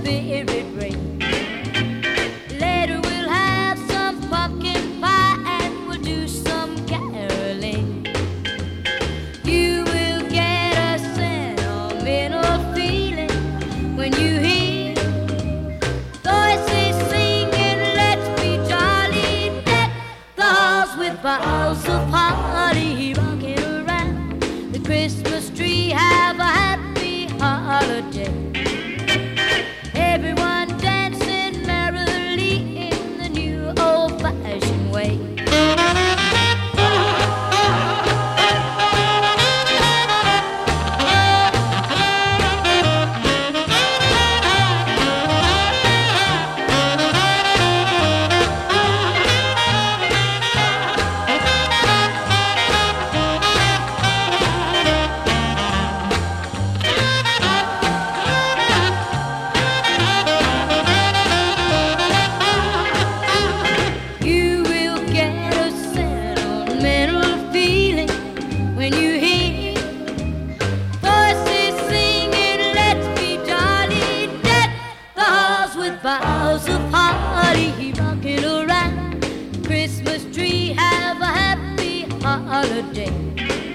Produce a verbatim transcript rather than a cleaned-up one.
spirit ring. Later we'll have some pumpkin pie and we'll do some caroling. You will get a sentimental feeling when you hear voices singing, let's be jolly, deck the halls with boughs of holly, rocking around the Christmas tree, have a happy holiday. Everyone dancing merrily in the new old-fashioned way. You will get a sentimental feeling when you hear voices singing, let's be jolly, deck the halls with boughs of holly, rocking around the Christmas tree, have a happy holiday.